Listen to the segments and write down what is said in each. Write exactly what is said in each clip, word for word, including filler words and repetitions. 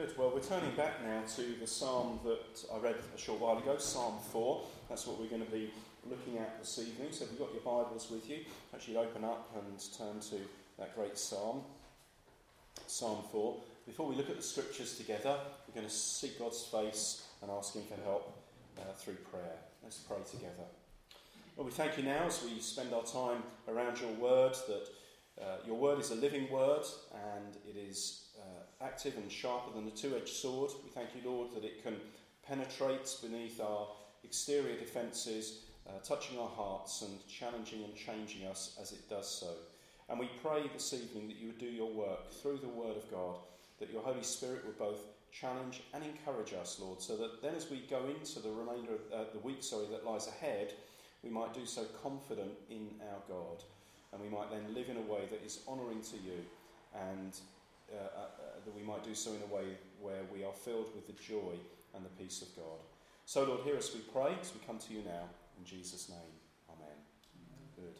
Good. Well, we're turning back now to the psalm that I read a short while ago, Psalm four. That's what we're going to be looking at this evening. So if you've got your Bibles with you, actually open up and turn to that great psalm, Psalm four. Before we look at the scriptures together, we're going to seek God's face and ask Him for help uh, through prayer. Let's pray together. Well, we thank you now as we spend our time around your word, that uh, your word is a living word and it is uh, active and sharper than a two-edged sword. We thank you, Lord, that it can penetrate beneath our exterior defences, uh, touching our hearts and challenging and changing us as it does so. And we pray this evening that you would do your work through the word of God, that your Holy Spirit would both challenge and encourage us, Lord, so that then as we go into the remainder of uh, the week sorry, that lies ahead, we might do so confident in our God, and we might then live in a way that is honouring to you, and uh, uh, that we might do so in a way where we are filled with the joy and the peace of God. So, Lord, hear us, we pray, as we come to you now, in Jesus' name. Amen. Good.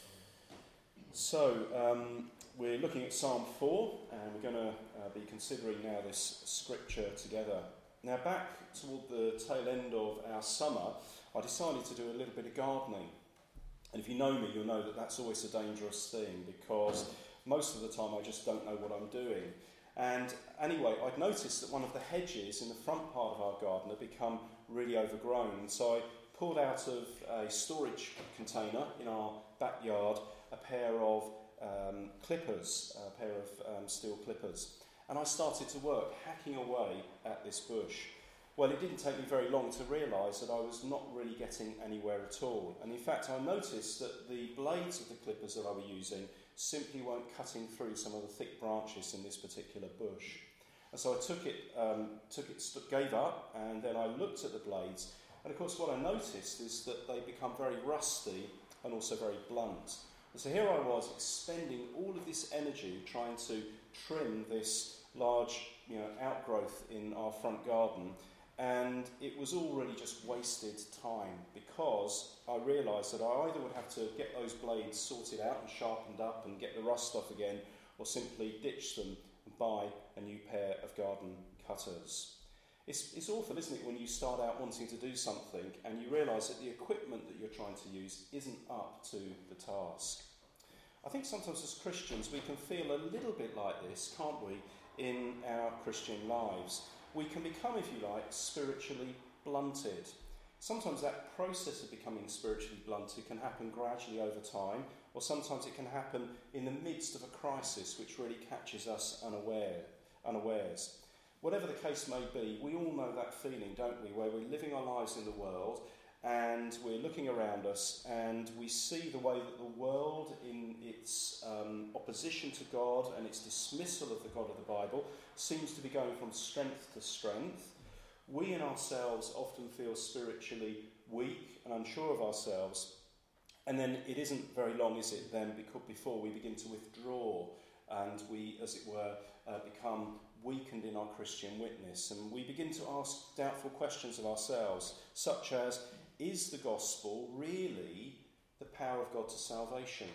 So, um, we're looking at Psalm four, and we're going to uh, be considering now this scripture together. Now, back toward the tail end of our summer, I decided to do a little bit of gardening. And if you know me, you'll know that that's always a dangerous thing, because most of the time I just don't know what I'm doing. And anyway, I'd noticed that one of the hedges in the front part of our garden had become really overgrown. And so I pulled out of a storage container in our backyard a pair of um, clippers, a pair of um, steel clippers. And I started to work, hacking away at this bush. Well, it didn't take me very long to realise that I was not really getting anywhere at all. And in fact, I noticed that the blades of the clippers that I was using simply weren't cutting through some of the thick branches in this particular bush. And so I took it, um, took it, gave up, and then I looked at the blades. And of course, what I noticed is that they become very rusty and also very blunt. And so here I was expending all of this energy trying to trim this large, you know, outgrowth in our front garden. And it was all really just wasted time, because I realised that I either would have to get those blades sorted out and sharpened up and get the rust off again, or simply ditch them and buy a new pair of garden cutters. It's, it's awful, isn't it, when you start out wanting to do something and you realise that the equipment that you're trying to use isn't up to the task. I think sometimes as Christians we can feel a little bit like this, can't we, in our Christian lives. We can become, if you like, spiritually blunted. Sometimes that process of becoming spiritually blunted can happen gradually over time, or sometimes it can happen in the midst of a crisis which really catches us unaware, unawares. Whatever the case may be, we all know that feeling, don't we, where we're living our lives in the world and we're looking around us and we see the way that the world, in its um, opposition to God and its dismissal of the God of the Bible, seems to be going from strength to strength. We in ourselves often feel spiritually weak and unsure of ourselves. And then it isn't very long, is it, then, before we begin to withdraw and we, as it were, uh, become weakened in our Christian witness. And we begin to ask doubtful questions of ourselves, such as, is the gospel really the power of God to salvation?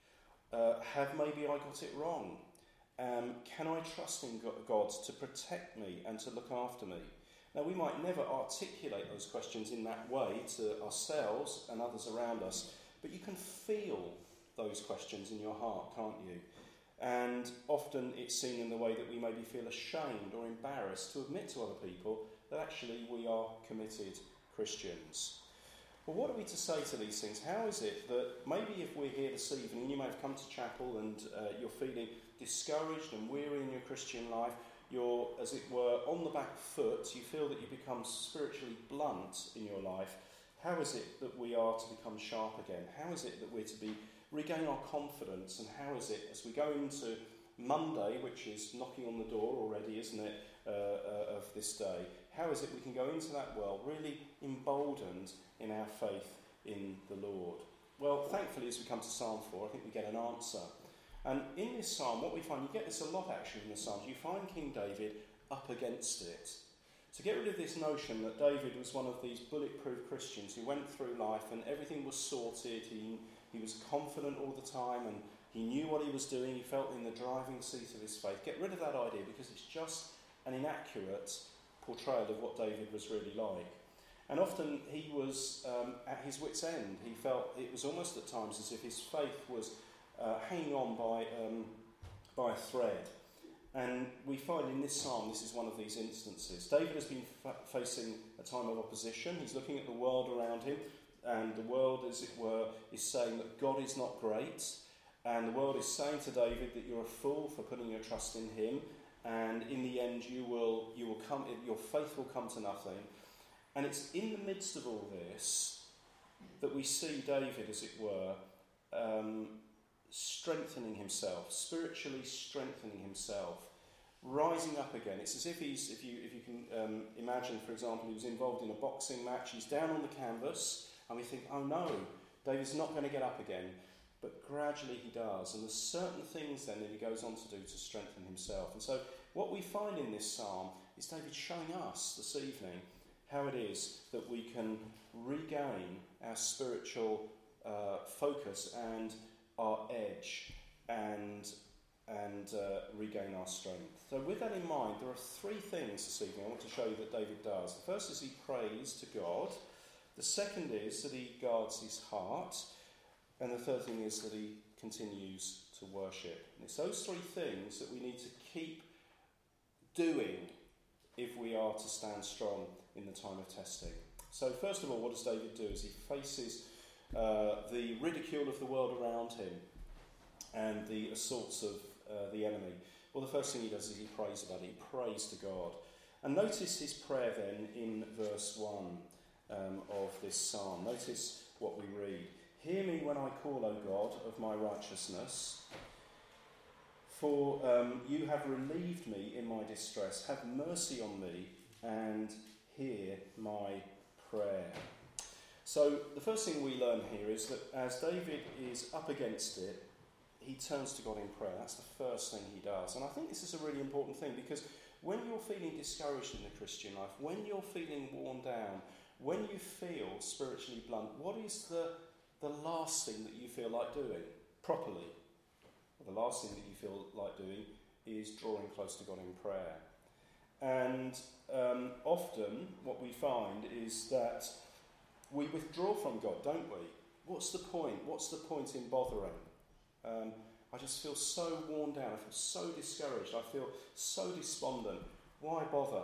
Uh, have maybe I got it wrong? Um, can I trust in God to protect me and to look after me? Now, we might never articulate those questions in that way to ourselves and others around us, but you can feel those questions in your heart, can't you? And often it's seen in the way that we maybe feel ashamed or embarrassed to admit to other people that actually we are committed Christians. Well, what are we to say to these things? How is it that maybe if we're here this evening, you may have come to chapel and uh, you're feeling discouraged and weary in your Christian life, you're, as it were, on the back foot, you feel that you become spiritually blunt in your life. How is it that we are to become sharp again? How is it that we're to be regain our confidence? And how is it, as we go into Monday, which is knocking on the door already, isn't it, uh, uh, of this day, how is it we can go into that world really emboldened in our faith in the Lord? Well, thankfully, as we come to Psalm four, I think we get an answer. And in this psalm, what we find, you get this a lot actually in the Psalms, you find King David up against it. To get rid of this notion that David was one of these bulletproof Christians who went through life and everything was sorted, he, he was confident all the time and he knew what he was doing, he felt in the driving seat of his faith. Get rid of that idea, because it's just an inaccurate portrayal of what David was really like. And often he was um, at his wit's end. He felt it was almost at times as if his faith was uh, hanging on by, um, by a thread. And we find in this psalm, this is one of these instances. David has been fa- facing a time of opposition. He's looking at the world around him, and the world, as it were, is saying that God is not great. And the world is saying to David that you're a fool for putting your trust in him, and in the end you will, you will come, your faith will come to nothing. And it's in the midst of all this that we see David, as it were, um, strengthening himself, spiritually strengthening himself, rising up again. It's as if he's, if you if you can um, imagine, for example, he was involved in a boxing match, he's down on the canvas, and we think, oh no, David's not going to get up again. But gradually he does, and there's certain things then that he goes on to do to strengthen himself. And so what we find in this psalm is David showing us this evening how it is that we can regain our spiritual uh, focus and our edge and and uh, regain our strength. So with that in mind, there are three things this evening I want to show you that David does. The first is he prays to God. The second is that he guards his heart. And the third thing is that he continues to worship. And it's those three things that we need to keep doing if we are to stand strong in the time of testing. So first of all, what does David do? Is he faces uh, the ridicule of the world around him and the assaults of uh, the enemy. Well, the first thing he does is he prays about it. He prays to God. And notice his prayer then in verse one um, of this psalm. Notice what we read. Hear me when I call, O God, of my righteousness, for um, you have relieved me in my distress. Have mercy on me and hear my prayer. So the first thing we learn here is that as David is up against it, he turns to God in prayer. That's the first thing he does. And I think this is a really important thing, because when you're feeling discouraged in the Christian life, when you're feeling worn down, when you feel spiritually blunt, what is the, the last thing that you feel like doing properly? Well, the last thing that you feel like doing is drawing close to God in prayer. And um, often what we find is that we withdraw from God, don't we? What's the point? What's the point in bothering? Um, I just feel so worn down. I feel so discouraged. I feel so despondent. Why bother?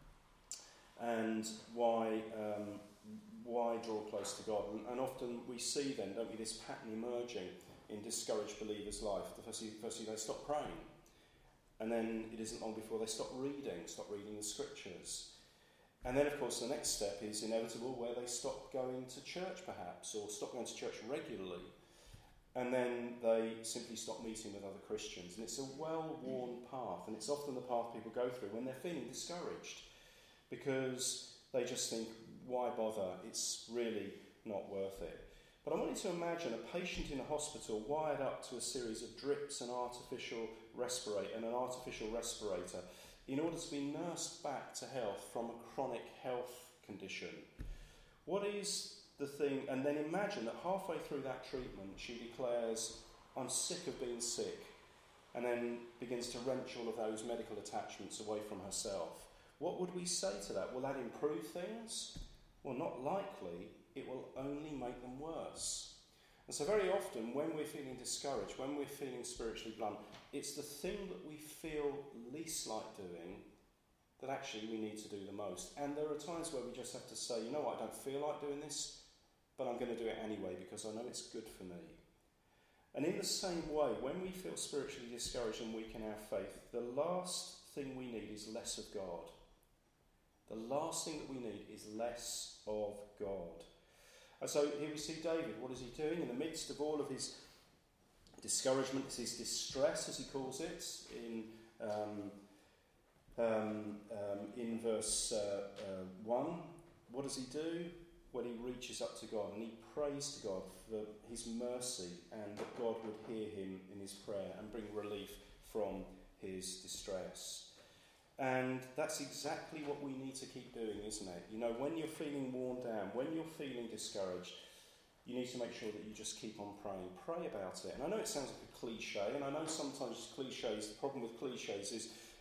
And why um, why draw close to God? And, and often we see then, don't we, this pattern emerging in discouraged believers' life. The firstly, firstly, they stop praying. And then it isn't long before they stop reading, stop reading the scriptures. And then, of course, the next step is inevitable, where they stop going to church, perhaps, or stop going to church regularly. And then they simply stop meeting with other Christians. And it's a well-worn path, and it's often the path people go through when they're feeling discouraged, because they just think, why bother? It's really not worth it. But I want you to imagine a patient in a hospital wired up to a series of drips and artificial respirator and an artificial respirator in order to be nursed back to health from a chronic health condition. What is the thing? And then imagine that halfway through that treatment she declares, I'm sick of being sick, and then begins to wrench all of those medical attachments away from herself. What would we say to that? Will that improve things? Well, not likely. It will only make them worse. And so very often when we're feeling discouraged, when we're feeling spiritually blunt, it's the thing that we feel least like doing that actually we need to do the most. And there are times where we just have to say, you know what, I don't feel like doing this, but I'm going to do it anyway because I know it's good for me. And in the same way, when we feel spiritually discouraged and weak in our faith, the last thing we need is less of God. The last thing that we need is less of God. And so here we see David. What is he doing? In the midst of all of his discouragement, his distress, as he calls it, in um, um, um, in verse uh, uh, one, what does he do? Well, he reaches up to God and he prays to God for his mercy and that God would hear him in his prayer and bring relief from his distress. And that's exactly what we need to keep doing, isn't it? You know, when you're feeling worn down, when you're feeling discouraged, you need to make sure that you just keep on praying. Pray about it. And I know it sounds like a cliche, and I know sometimes cliches, the problem with cliches is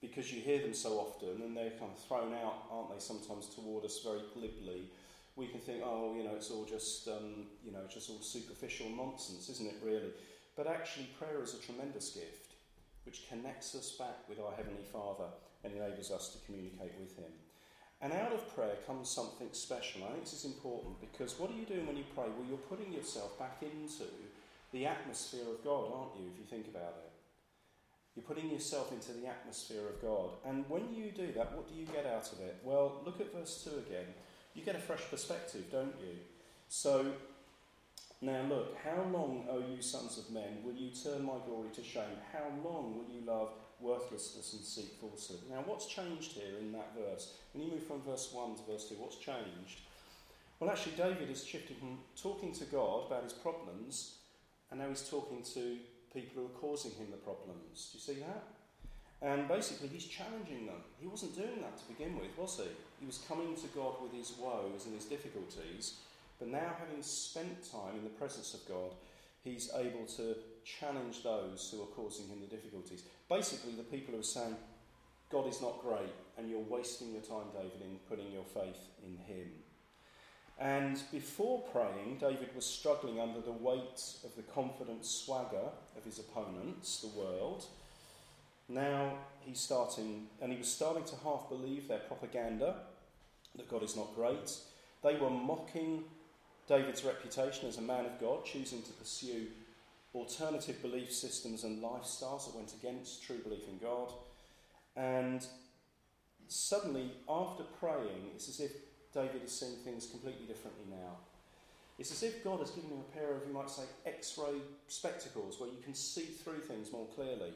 because you hear them so often and they're kind of thrown out, aren't they, sometimes toward us very glibly, we can think, oh, you know, it's all just, um, you know, just all superficial nonsense, isn't it, really? But actually, prayer is a tremendous gift which connects us back with our Heavenly Father and enables us to communicate with him. And out of prayer comes something special. I think this is important because what are you doing when you pray? Well, you're putting yourself back into the atmosphere of God, aren't you, if you think about it? You're putting yourself into the atmosphere of God. And when you do that, what do you get out of it? Well, look at verse two again. You get a fresh perspective, don't you? So, now look, how long, O you sons of men, will you turn my glory to shame? How long will you love worthlessness and seek falsehood? Now, what's changed here in that verse? When you move from verse one to verse two, what's changed? Well, actually, David is shifting from talking to God about his problems, and now he's talking to people who are causing him the problems. Do you see that? And basically, he's challenging them. He wasn't doing that to begin with, was he? He was coming to God with his woes and his difficulties, but now, having spent time in the presence of God, he's able to challenge those who are causing him the difficulties. Basically, the people who are saying, God is not great, and you're wasting your time, David, in putting your faith in him. And before praying, David was struggling under the weight of the confident swagger of his opponents, the world. Now he's starting, and he was starting to half believe their propaganda, that God is not great. They were mocking David's reputation as a man of God, choosing to pursue alternative belief systems and lifestyles that went against true belief in God. And suddenly, after praying, it's as if David is seeing things completely differently now. It's as if God has given him a pair of, you might say, X-ray spectacles where you can see through things more clearly.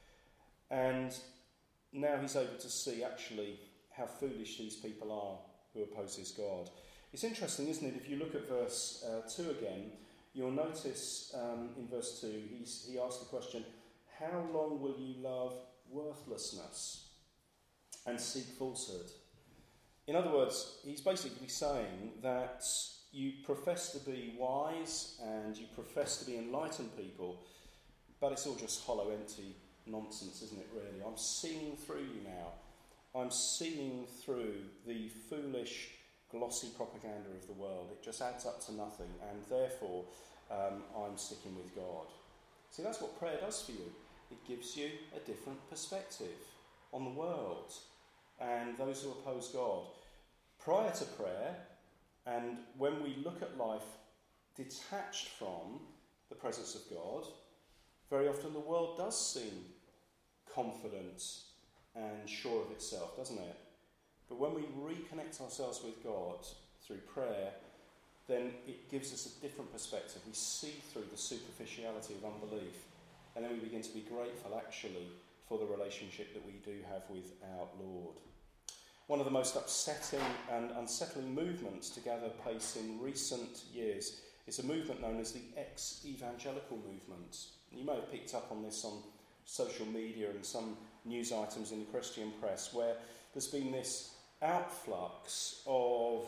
And now he's able to see actually how foolish these people are who opposes God. It's interesting, isn't it? If you look at verse uh, two again, you'll notice um, in verse two, he's, he asks the question, how long will you love worthlessness and seek falsehood? In other words, he's basically saying that you profess to be wise and you profess to be enlightened people, but it's all just hollow, empty nonsense, isn't it, really? I'm seeing through you now. I'm seeing through the foolish, glossy propaganda of the world. It just adds up to nothing, and therefore um, I'm sticking with God. See, that's what prayer does for you. It gives you a different perspective on the world and those who oppose God. Prior to prayer, and when we look at life detached from the presence of God, very often the world does seem confident and sure of itself, doesn't it? But when we reconnect ourselves with God through prayer, then it gives us a different perspective. We see through the superficiality of unbelief, and then we begin to be grateful, actually, for the relationship that we do have with our Lord. One of the most upsetting and unsettling movements to gather pace in recent years is a movement known as the ex-evangelical movement. You may have picked up on this on social media and some news items in the Christian press, where there's been this outflux of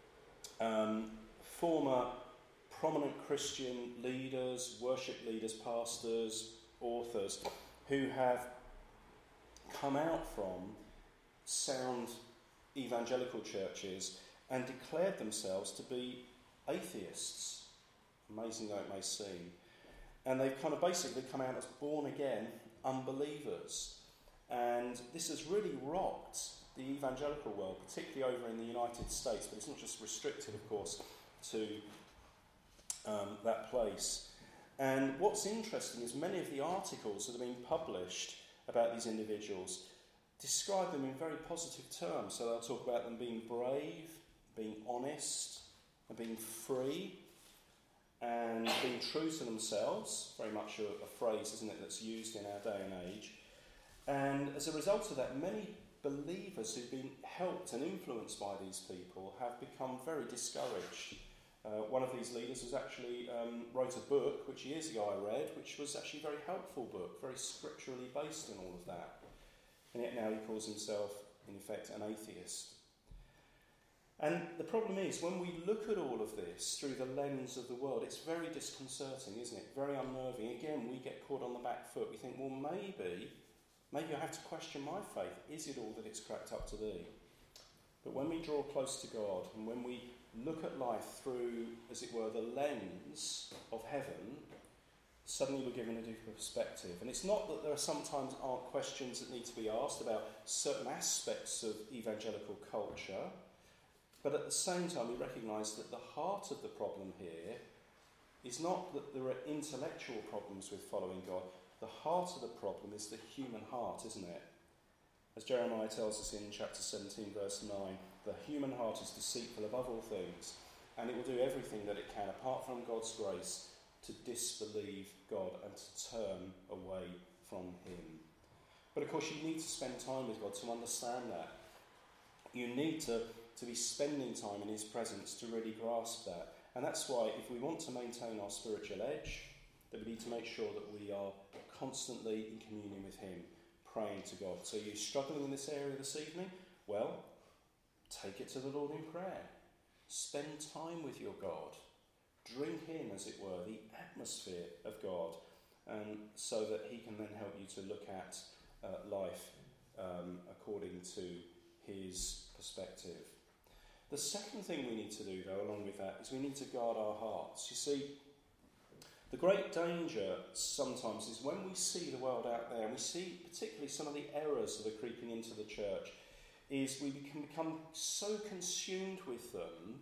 um, former prominent Christian leaders, worship leaders, pastors, authors, who have come out from sound evangelical churches and declared themselves to be atheists, amazing though it may seem. And they've kind of basically come out as born-again unbelievers. And this has really rocked the evangelical world, particularly over in the United States, but it's not just restricted, of course, to um, that place. And what's interesting is many of the articles that have been published about these individuals describe them in very positive terms. So they'll talk about them being brave, being honest, and being free, and being true to themselves. Very much a, a phrase, isn't it, that's used in our day and age. And as a result of that, many believers who've been helped and influenced by these people have become very discouraged. Uh, one of these leaders was actually um, wrote a book, which years ago I read, which was actually a very helpful book, very scripturally based in all of that. And yet now he calls himself, in effect, an atheist. And the problem is, when we look at all of this through the lens of the world, it's very disconcerting, isn't it? Very unnerving. Again, we get caught on the back foot. We think, well, maybe, Maybe I have to question my faith. Is it all that it's cracked up to be? But when we draw close to God and when we look at life through, as it were, the lens of heaven, suddenly we're given a different perspective. And it's not that there are sometimes aren't questions that need to be asked about certain aspects of evangelical culture, but at the same time we recognise that the heart of the problem here is not that there are intellectual problems with following God. The heart of the problem is the human heart, isn't it? As Jeremiah tells us in chapter seventeen, verse nine, the human heart is deceitful above all things, and it will do everything that it can, apart from God's grace, to disbelieve God and to turn away from him. But of course you need to spend time with God to understand that. You need to, to be spending time in his presence to really grasp that. And that's why if we want to maintain our spiritual edge, then we need to make sure that we are constantly in communion with him, praying to God. So you're struggling in this area this evening? Well, take it to the Lord in prayer. Spend time with your God. Drink in, as it were, the atmosphere of God, um, so that he can then help you to look at uh, life um, according to his perspective. The second thing we need to do, though, along with that, is we need to guard our hearts. You see, the great danger sometimes is when we see the world out there, and we see particularly some of the errors that are creeping into the church, is we can become so consumed with them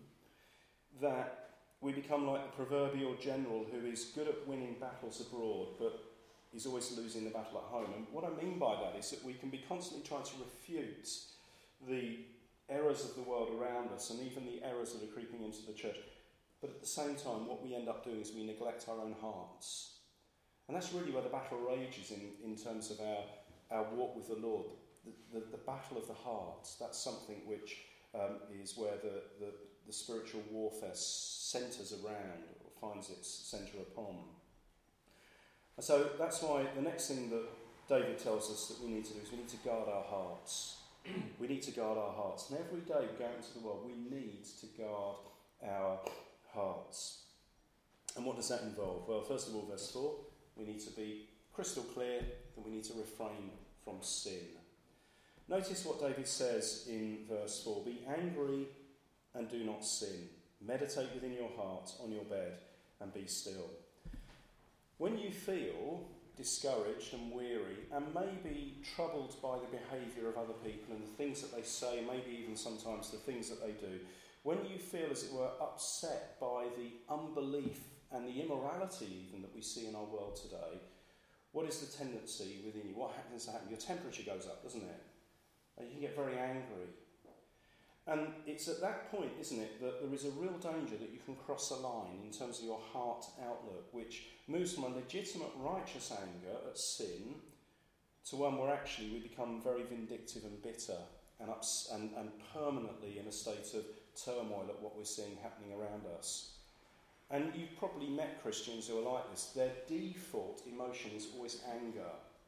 that we become like the proverbial general who is good at winning battles abroad, but is always losing the battle at home. And what I mean by that is that we can be constantly trying to refute the errors of the world around us, and even the errors that are creeping into the church. But at the same time, what we end up doing is we neglect our own hearts. And that's really where the battle rages in, in terms of our, our walk with the Lord. The, the, the battle of the heart, that's something which um, is where the, the, the spiritual warfare centres around, or finds its centre upon. And so that's why the next thing that David tells us that we need to do is we need to guard our hearts. We need to guard our hearts. And every day we go out into the world, we need to guard our hearts. And what does that involve? Well, first of all, verse four, we need to be crystal clear that we need to refrain from sin. Notice what David says in verse four, be angry and do not sin. Meditate within your heart on your bed and be still. When you feel discouraged and weary and maybe troubled by the behaviour of other people and the things that they say, maybe even sometimes the things that they do, when you feel, as it were, upset by the unbelief and the immorality even that we see in our world today, what is the tendency within you? What happens to happen? Your temperature goes up, doesn't it? And you can get very angry. And it's at that point, isn't it, that there is a real danger that you can cross a line in terms of your heart outlook, which moves from a legitimate righteous anger at sin to one where actually we become very vindictive and bitter and, ups- and, and permanently in a state of turmoil at what we're seeing happening around us. And you've probably met Christians who are like this. Their default emotion is always anger.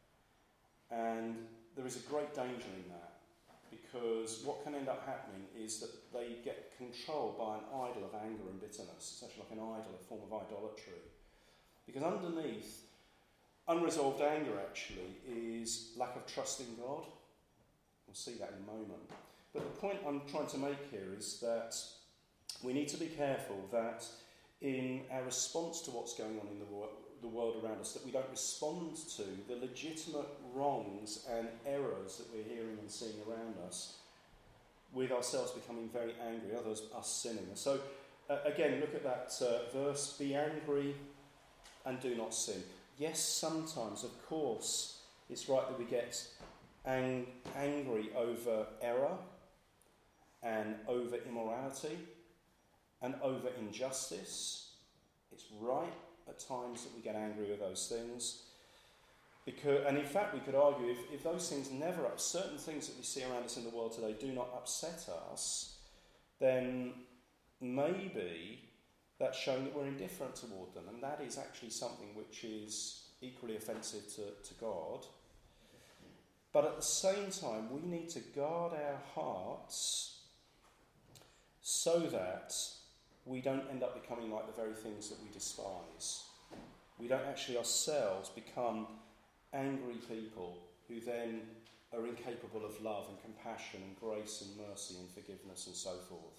And there is a great danger in that. Because what can end up happening is that they get controlled by an idol of anger and bitterness. It's actually like an idol, a form of idolatry. Because underneath unresolved anger actually is lack of trust in God. We'll see that in a moment. But the point I'm trying to make here is that we need to be careful that in our response to what's going on in the world, the world around us, that we don't respond to the legitimate wrongs and errors that we're hearing and seeing around us with ourselves becoming very angry, others us sinning. So uh, again, look at that uh, verse, be angry and do not sin. Yes, sometimes, of course, it's right that we get ang- angry over error and over immorality and over injustice. It's right at times that we get angry with those things. Because, and in fact, we could argue if, if those things never, certain things that we see around us in the world today do not upset us, then maybe that's showing that we're indifferent toward them. And that is actually something which is equally offensive to, to God. But at the same time, we need to guard our hearts so that we don't end up becoming like the very things that we despise. We don't actually ourselves become angry people who then are incapable of love and compassion and grace and mercy and forgiveness and so forth.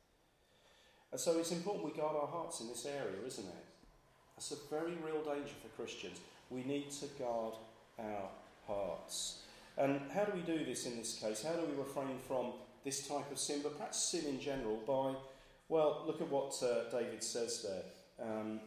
And so it's important we guard our hearts in this area, isn't it? That's a very real danger for Christians. We need to guard our hearts. And how do we do this in this case? How do we refrain from this type of sin, but perhaps sin in general, by, well, look at what uh, David says there um,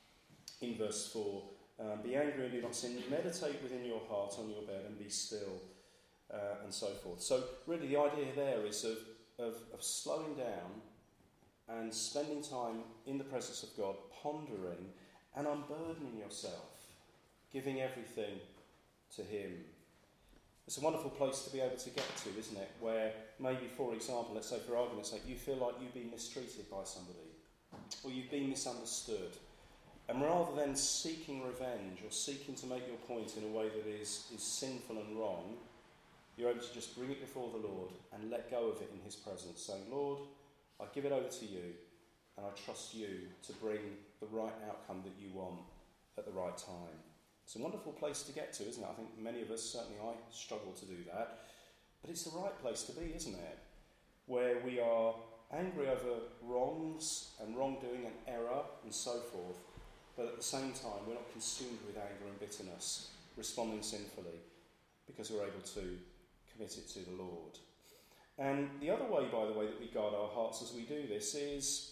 in verse four. Um, be angry and do not sin. Meditate within your heart on your bed and be still, uh, and so forth. So really the idea there is of, of, of slowing down and spending time in the presence of God, pondering and unburdening yourself, giving everything to him. It's a wonderful place to be able to get to, isn't it? Where maybe, for example, let's say for argument's sake, you feel like you've been mistreated by somebody, or you've been misunderstood. And rather than seeking revenge or seeking to make your point in a way that is, is sinful and wrong, you're able to just bring it before the Lord and let go of it in his presence, saying, Lord, I give it over to you, and I trust you to bring the right outcome that you want at the right time. It's a wonderful place to get to, isn't it? I think many of us, certainly I, struggle to do that. But it's the right place to be, isn't it? Where we are angry over wrongs and wrongdoing and error and so forth, but at the same time we're not consumed with anger and bitterness, responding sinfully, because we're able to commit it to the Lord. And the other way, by the way, that we guard our hearts as we do this is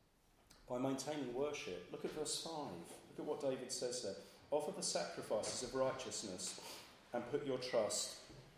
by maintaining worship. Look at verse five. Look at what David says there. Offer the sacrifices of righteousness and put your trust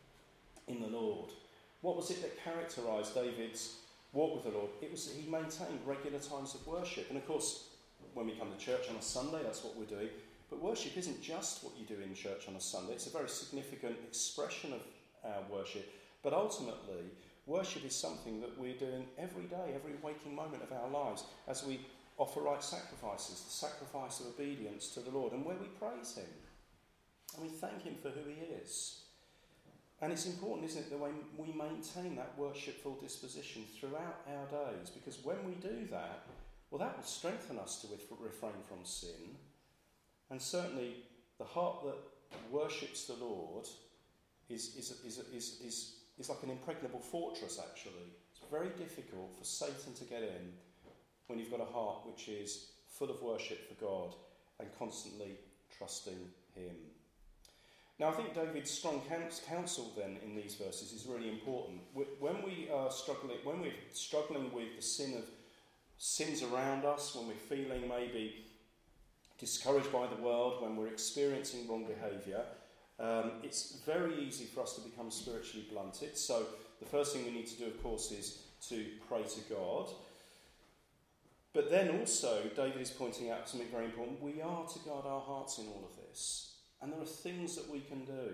in the Lord. What was it that characterised David's walk with the Lord? It was that he maintained regular times of worship. And of course, when we come to church on a Sunday, that's what we're doing. But worship isn't just what you do in church on a Sunday. It's a very significant expression of our worship. But ultimately, worship is something that we're doing every day, every waking moment of our lives, as we offer right sacrifices, the sacrifice of obedience to the Lord, and where we praise him and we thank him for who he is. And it's important, isn't it, that we maintain that worshipful disposition throughout our days, because when we do that, well, that will strengthen us to refrain from sin. And certainly the heart that worships the Lord is, is, is, is, is, is like an impregnable fortress, actually. It's very difficult for Satan to get in when you've got a heart which is full of worship for God and constantly trusting him. Now, I think David's strong counsel then in these verses is really important. When we are struggling, when we're struggling with the sin of sins around us, when we're feeling maybe discouraged by the world, when we're experiencing wrong behaviour, um, it's very easy for us to become spiritually blunted. So the first thing we need to do, of course, is to pray to God. But then also, David is pointing out something very important. We are to guard our hearts in all of this. And there are things that we can do.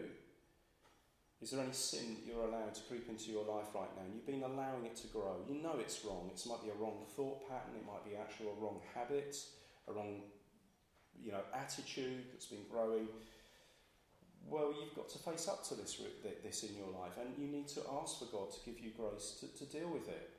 Is there any sin that you're allowed to creep into your life right now? And you've been allowing it to grow. You know it's wrong. It might be a wrong thought pattern. It might be actually a wrong habit, a wrong, you know, attitude that's been growing. Well, you've got to face up to this, this in your life. And you need to ask for God to give you grace to, to deal with it.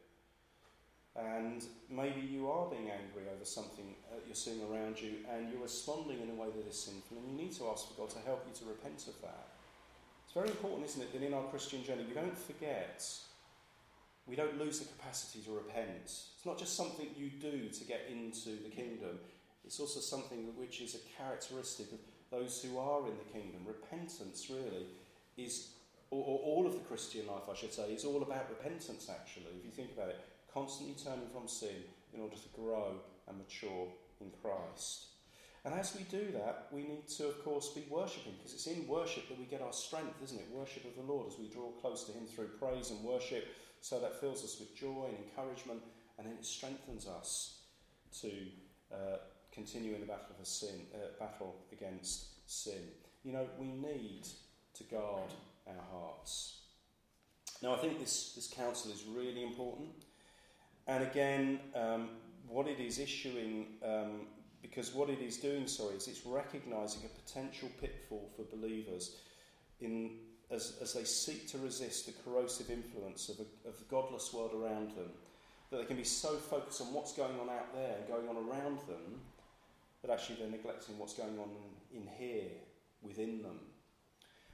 And maybe you are being angry over something uh, you're seeing around you, and you're responding in a way that is sinful, and you need to ask for God to help you to repent of that. It's very important, isn't it, that in our Christian journey we don't forget, we don't lose the capacity to repent. It's not just something you do to get into the kingdom, it's also something which is a characteristic of those who are in the kingdom. Repentance really is, or, or all of the Christian life I should say, is all about repentance actually, if you think about it. Constantly turning from sin in order to grow and mature in Christ. And as we do that, we need to, of course, be worshipping, because it's in worship that we get our strength, isn't it? Worship of the Lord as we draw close to him through praise and worship. So that fills us with joy and encouragement, and then it strengthens us to uh, continue in the battle of a sin, uh, battle against sin. You know, we need to guard our hearts. Now, I think this, this counsel is really important. And again, um, what it is issuing, um, because what it is doing, sorry, is it's recognising a potential pitfall for believers in as, as they seek to resist the corrosive influence of, a, of the godless world around them, that they can be so focused on what's going on out there and going on around them that actually they're neglecting what's going on in here, within them.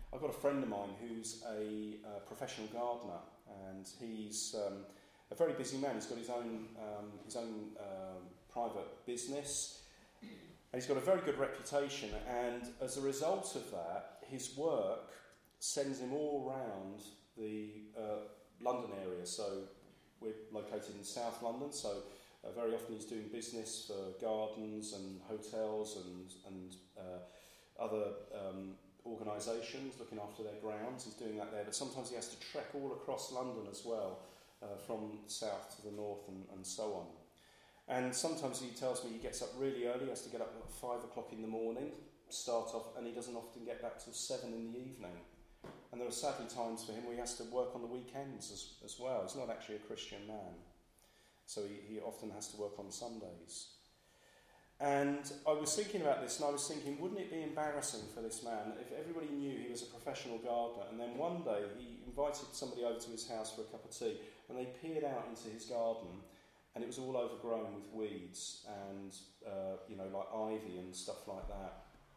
I've got a friend of mine who's a uh, professional gardener, and he's um, a very busy man. He's got his own um, his own um, private business, and he's got a very good reputation. And as a result of that, his work sends him all around the uh, London area. So we're located in South London, so uh, very often he's doing business for gardens and hotels and and uh, other um, organisations looking after their grounds. He's doing that there, but sometimes he has to trek all across London as well, uh, from the south to the north and, and so on. And sometimes he tells me he gets up really early, he has to get up at five o'clock in the morning, start off, and he doesn't often get back till seven in the evening. And there are sadly times for him where he has to work on the weekends as, as well. He's not actually a Christian man, so he, he often has to work on Sundays. And I was thinking about this, and I was thinking, wouldn't it be embarrassing for this man if everybody knew he was a professional gardener, and then one day he invited somebody over to his house for a cup of tea, and they peered out into his garden, and it was all overgrown with weeds and, uh, you know, like ivy and stuff like that.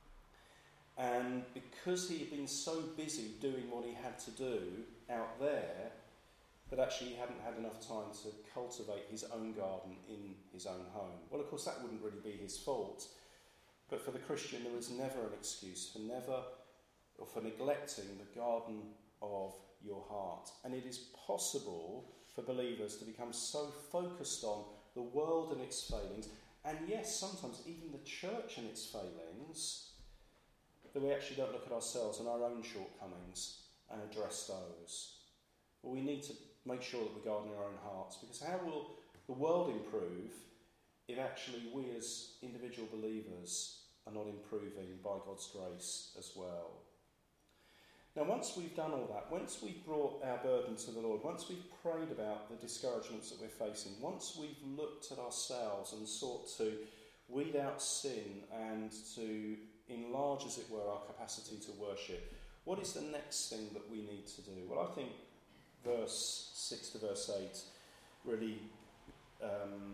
And because he had been so busy doing what he had to do out there, that actually he hadn't had enough time to cultivate his own garden in his own home. Well, of course, that wouldn't really be his fault. But for the Christian, there is never an excuse for never, or for neglecting the garden of your heart. And it is possible for believers to become so focused on the world and its failings, and yes, sometimes even the church and its failings, that we actually don't look at ourselves and our own shortcomings and address those. Well, we need to make sure that we garden our own hearts, because how will the world improve if actually we as individual believers are not improving by God's grace as well? Now, once we've done all that, once we've brought our burden to the Lord, once we've prayed about the discouragements that we're facing, once we've looked at ourselves and sought to weed out sin and to enlarge, as it were, our capacity to worship, what is the next thing that we need to do? Well, I think verse six to verse eight really um,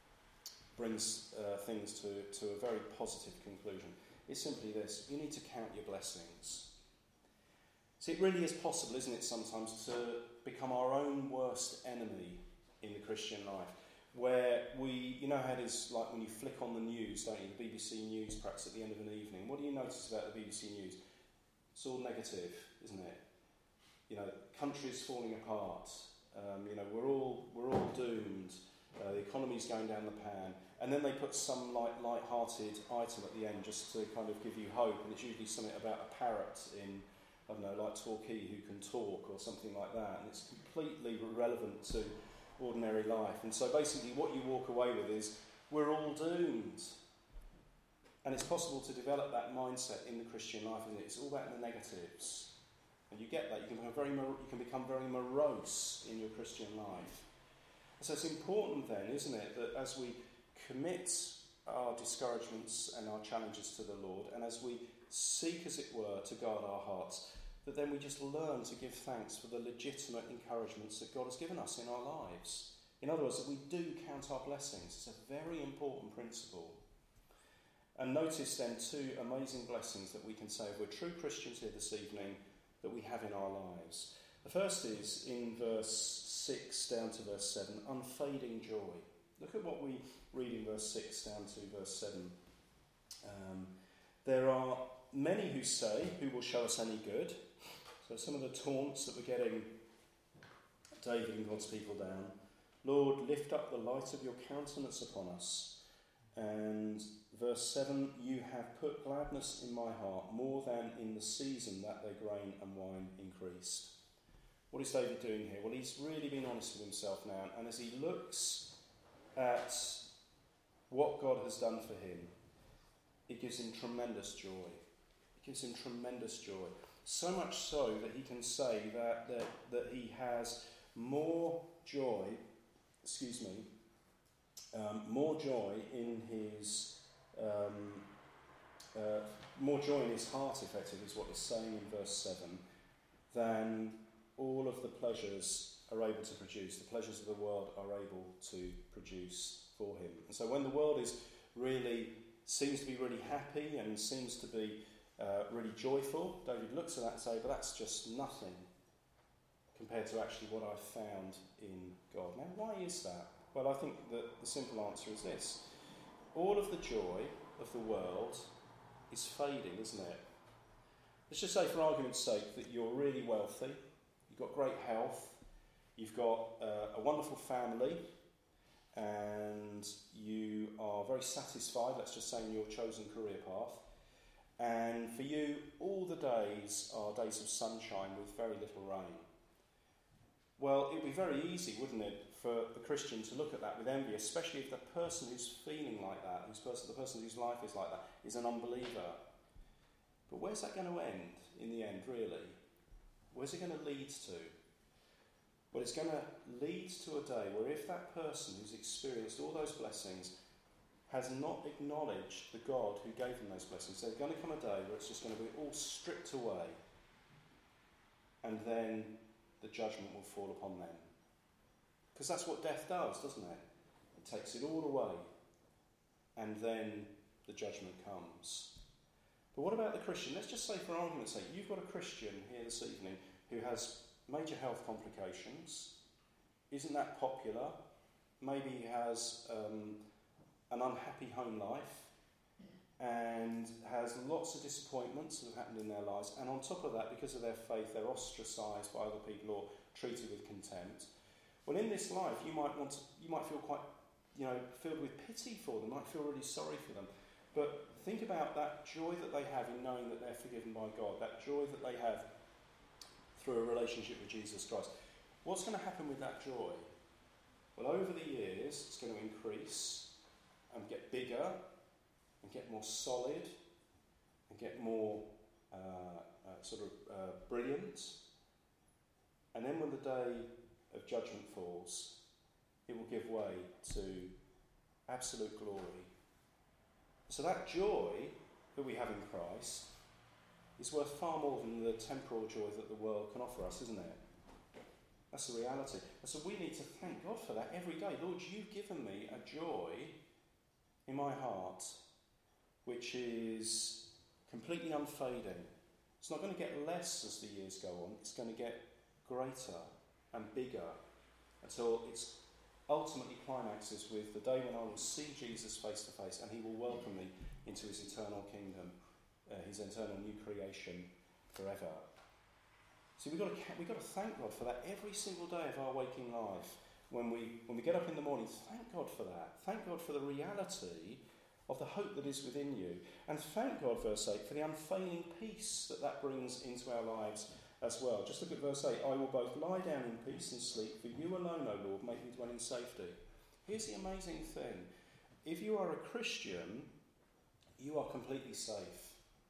brings uh, things to, to a very positive conclusion. It's simply this: you need to count your blessings. See, it really is possible, isn't it, sometimes to become our own worst enemy in the Christian life, where we, you know how it is like when you flick on the news, don't you, the B B C News perhaps at the end of an evening. What do you notice about the B B C News? It's all negative, isn't it? You know, countries falling apart. Um, you know, we're all we're all doomed. Uh, the economy's going down the pan, and then they put some light, light-hearted item at the end just to kind of give you hope, and it's usually something about a parrot in, I don't know, like Torquay who can talk or something like that, and it's completely irrelevant to ordinary life. And so basically, what you walk away with is we're all doomed. And it's possible to develop that mindset in the Christian life, isn't it? It's all about the negatives. And you get that, you can become very, you can become very morose in your Christian life. So it's important then, isn't it, that as we commit our discouragements and our challenges to the Lord, and as we seek, as it were, to guard our hearts, that then we just learn to give thanks for the legitimate encouragements that God has given us in our lives. In other words, that we do count our blessings. It's a very important principle. And notice then two amazing blessings that we can say if we're true Christians here this evening, that we have in our lives. The first is in verse six down to verse seven, unfading joy. Look at what we read in verse six down to verse seven. Um, there are many who say, who will show us any good? So some of the taunts that we're getting David and God's people down. Lord, lift up the light of your countenance upon us. And verse seven, you have put gladness in my heart more than in the season that their grain and wine increased. What is David doing here? Well, he's really been honest with himself now. And as he looks at what God has done for him, it gives him tremendous joy. It gives him tremendous joy. So much so that he can say that, that, that he has more joy, excuse me, um, more joy in his, um, uh, more joy in his heart, effectively, is what it's saying in verse seven, than all of the pleasures are able to produce. The pleasures of the world are able to produce for him. And so when the world is really, seems to be really happy and seems to be uh, really joyful. David looks at that and says, but that's just nothing compared to actually what I've found in God. Now, why is that? Well, I think that the simple answer is this. All of the joy of the world is fading, isn't it? Let's just say, for argument's sake, that you're really wealthy, you've got great health, you've got uh, a wonderful family, and you are very satisfied, let's just say, in your chosen career path. And for you, all the days are days of sunshine with very little rain. Well, it would be very easy, wouldn't it, for the Christian to look at that with envy, especially if the person who's feeling like that, who's person, the person whose life is like that, is an unbeliever. But where's that going to end in the end, really? Where's it going to lead to? Well, it's going to lead to a day where if that person who's experienced all those blessings has not acknowledged the God who gave them those blessings, there's going to come a day where it's just going to be all stripped away, and then the judgment will fall upon them. Because that's what death does, doesn't it? It takes it all away, and then the judgment comes. But what about the Christian? Let's just say, for argument's sake, you've got a Christian here this evening who has major health complications, isn't that popular, maybe he has um, an unhappy home life, and has lots of disappointments that have happened in their lives, and on top of that, because of their faith, they're ostracised by other people or treated with contempt. Well, in this life, you might want to, you might feel quite, you know, filled with pity for them, might feel really sorry for them. But think about that joy that they have in knowing that they're forgiven by God, that joy that they have through a relationship with Jesus Christ. What's going to happen with that joy? Well, over the years, it's going to increase and get bigger and get more solid and get more uh, uh, sort of uh, brilliant. And then when the day of judgment falls, it will give way to absolute glory. So that joy that we have in Christ is worth far more than the temporal joy that the world can offer us, isn't it? That's the reality. And so we need to thank God for that every day. Lord, you've given me a joy in my heart which is completely unfading. It's not going to get less as the years go on. It's going to get greater and bigger until it's ultimately climaxes with the day when I will see Jesus face to face and he will welcome me into his eternal kingdom, uh, his eternal new creation forever. See, we've got, to, we've got to thank God for that every single day of our waking life. When we, when we get up in the morning, thank God for that. Thank God for the reality of the hope that is within you. And thank God, verse eight, for the unfailing peace that that brings into our lives as well. Just look at verse eight. I will both lie down in peace and sleep, for you alone, O Lord, make me dwell in safety. Here's the amazing thing. If you are a Christian, you are completely safe.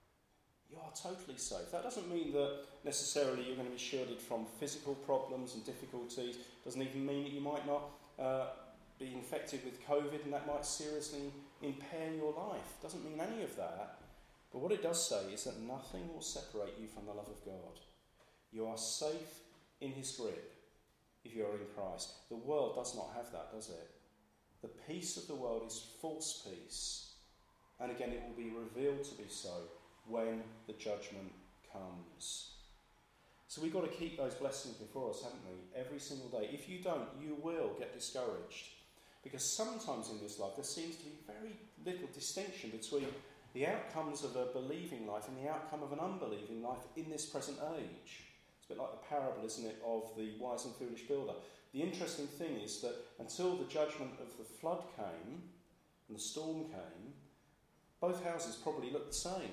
You are totally safe. That doesn't mean that necessarily you're going to be shielded from physical problems and difficulties. Doesn't even mean that you might not uh, be infected with COVID and that might seriously impair your life. Doesn't mean any of that. But what it does say is that nothing will separate you from the love of God. You are safe in his grip if you are in Christ. The world does not have that, does it? The peace of the world is false peace. And again, it will be revealed to be so when the judgment comes. So we've got to keep those blessings before us, haven't we? Every single day. If you don't, you will get discouraged. Because sometimes in this life there seems to be very little distinction between the outcomes of a believing life and the outcome of an unbelieving life in this present age. It's a bit like the parable, isn't it, of the wise and foolish builder. The interesting thing is that until the judgment of the flood came and the storm came, both houses probably looked the same.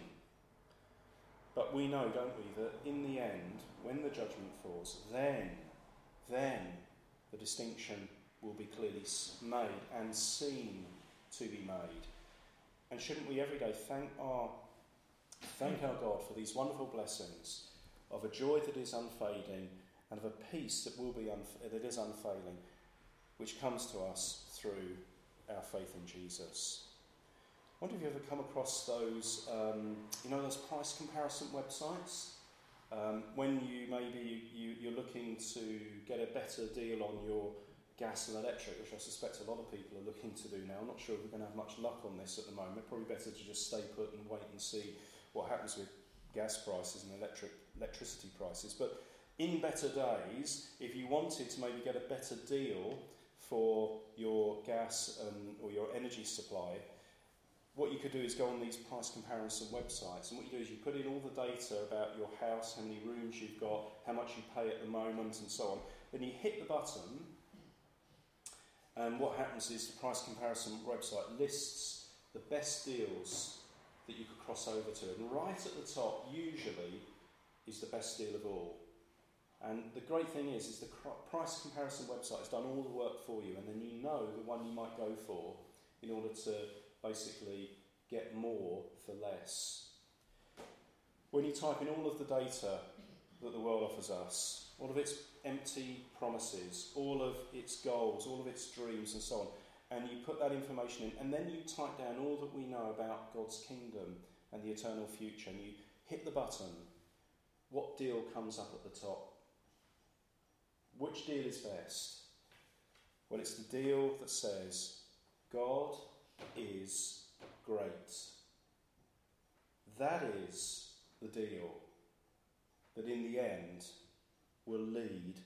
But we know, don't we, that in the end, when the judgment falls, then, then the distinction will be clearly made and seen to be made. And shouldn't we every day thank our, thank our God for these wonderful blessings of a joy that is unfading and of a peace that will be unf- that is unfailing, which comes to us through our faith in Jesus. I wonder if you've ever come across those, um, you know, those price comparison websites? Um, when you maybe you, you're looking to get a better deal on your gas and electric, which I suspect a lot of people are looking to do now. I'm not sure if we're going to have much luck on this at the moment. Probably better to just stay put and wait and see what happens with gas prices and electric electricity prices. But in better days, if you wanted to maybe get a better deal for your gas and, or your energy supply, what you could do is go on these price comparison websites, and what you do is you put in all the data about your house, how many rooms you've got, how much you pay at the moment, and so on. Then you hit the button, and what happens is the price comparison website lists the best deals that you could cross over to, and right at the top usually is the best deal of all. And the great thing is, is the price comparison website has done all the work for you, and then you know the one you might go for in order to basically get more for less. When you type in all of the data that the world offers us, all of its empty promises, all of its goals, all of its dreams and so on, and you put that information in, and then you type down all that we know about God's kingdom and the eternal future, and you hit the button, what deal comes up at the top? Which deal is best? Well, it's the deal that says, God is great. That is the deal that in the end will lead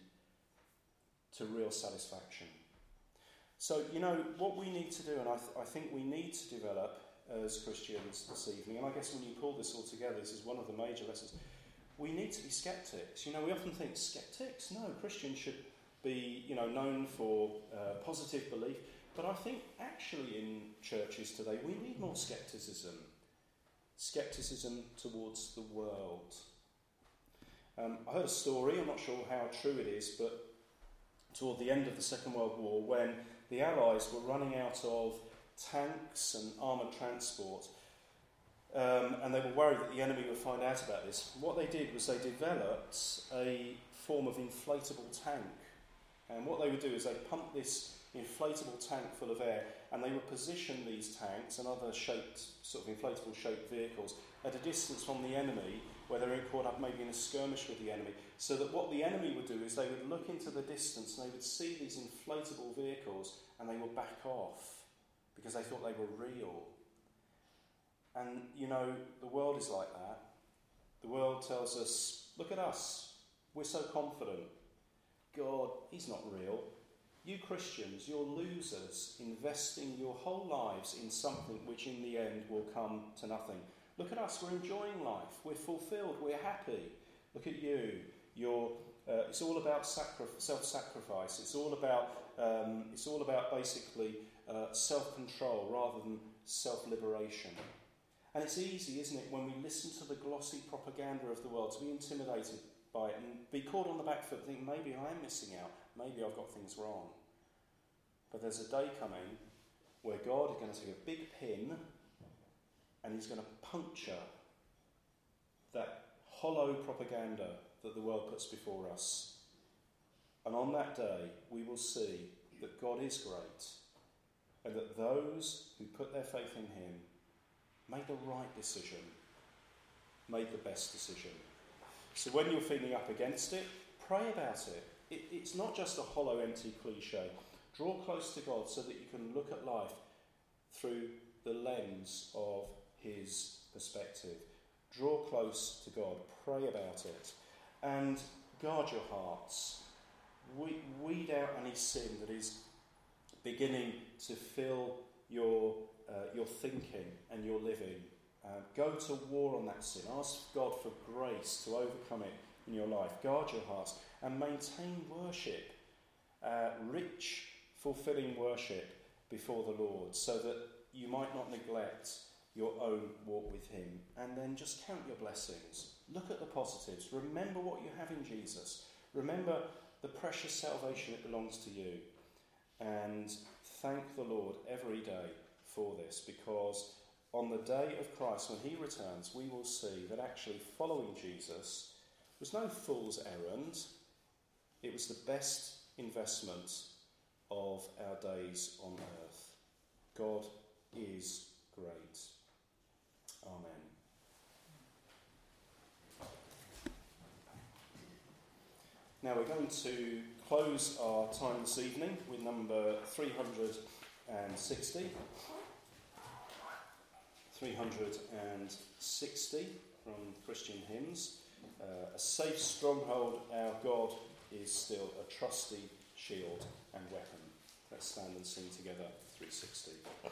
to real satisfaction. So, you know, what we need to do, and I, th- I think we need to develop as Christians this evening, and I guess when you pull this all together, this is one of the major lessons, we need to be skeptics. You know, we often think, skeptics? No, Christians should be, you know, known for uh, positive belief. But I think actually in churches today we need more scepticism. Scepticism towards the world. Um, I heard a story, I'm not sure how true it is, but toward the end of the Second World War, when the Allies were running out of tanks and armoured transport, um, and they were worried that the enemy would find out about this, what they did was they developed a form of inflatable tank. And what they would do is they'd pump this inflatable tank full of air, and they would position these tanks and other shaped, sort of inflatable shaped vehicles at a distance from the enemy, where they were caught up maybe in a skirmish with the enemy, so that what the enemy would do is they would look into the distance and they would see these inflatable vehicles and they would back off because they thought they were real. And you know, the world is like that. The world tells us, look at us, we're so confident. God, he's not real. You Christians, you're losers, investing your whole lives in something which in the end will come to nothing. Look at us, we're enjoying life, we're fulfilled, we're happy. Look at you, you're, uh, it's all about sacri- self-sacrifice, it's all about, um, it's all about basically uh, self-control rather than self-liberation. And it's easy, isn't it, when we listen to the glossy propaganda of the world, to be intimidated by it and be caught on the back foot and think, maybe I am missing out, maybe I've got things wrong. But there's a day coming where God is going to take a big pin and he's going to puncture that hollow propaganda that the world puts before us. And on that day, we will see that God is great and that those who put their faith in him made the right decision, made the best decision. So when you're feeling up against it, pray about it. it. It's not just a hollow, empty cliche. Draw close to God so that you can look at life through the lens of his perspective. Draw close to God, pray about it, and guard your hearts. We, weed out any sin that is beginning to fill your, uh, your thinking and your living. Uh, go to war on that sin. Ask God for grace to overcome it in your life. Guard your hearts and maintain worship, uh, rich, fulfilling worship before the Lord, so that you might not neglect your own walk with him. And then just count your blessings. Look at the positives. Remember what you have in Jesus. Remember the precious salvation that belongs to you. And thank the Lord every day for this, because on the day of Christ, when he returns, we will see that actually following Jesus was no fool's errand. It was the best investment of our days on earth. God is great. Amen. Now we're going to close our time this evening with number three hundred sixty. three hundred sixty. from Christian Hymns. Uh, a safe stronghold, our God is still a trusty shield and weapon. Let's stand and sing together three sixty.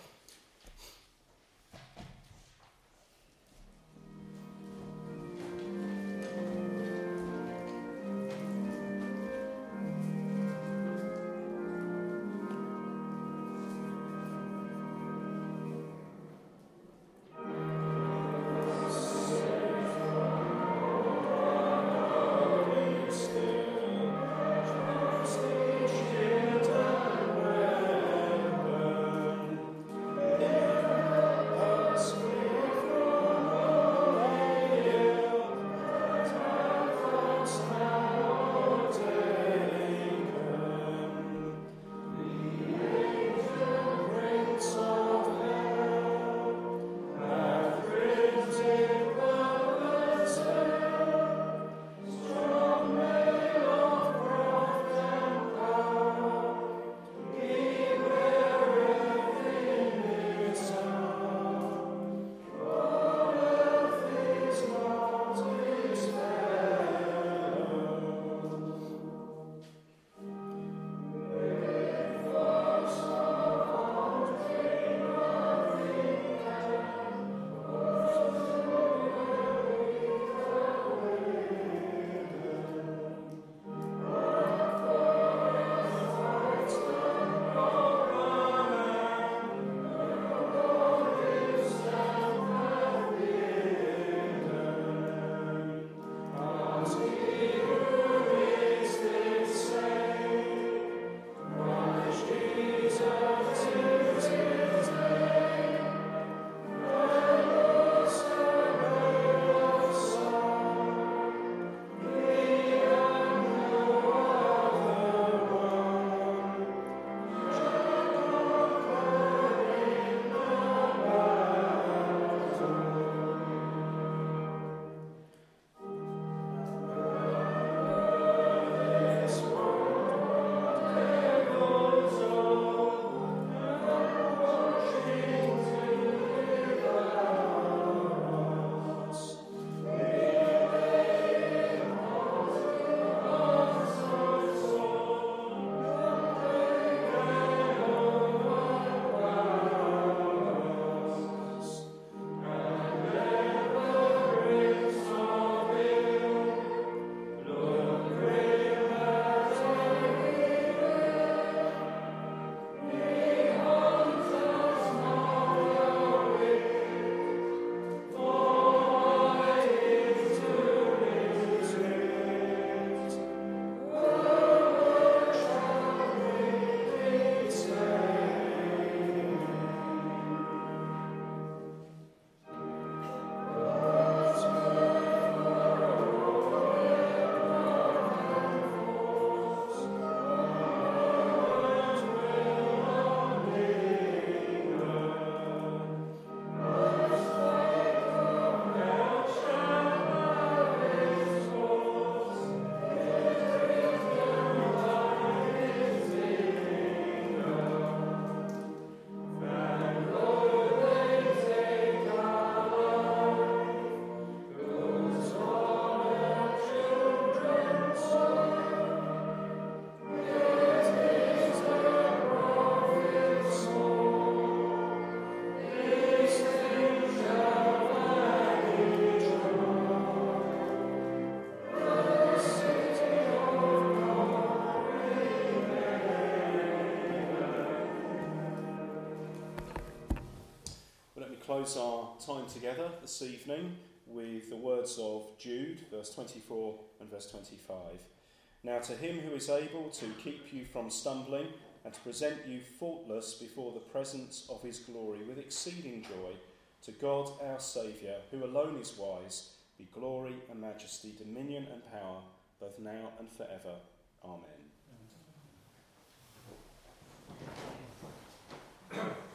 Close our time together this evening with the words of Jude, verse twenty-four and verse twenty-five. Now to him who is able to keep you from stumbling and to present you faultless before the presence of his glory with exceeding joy, to God our Saviour, who alone is wise, be glory and majesty, dominion and power, both now and forever. Amen.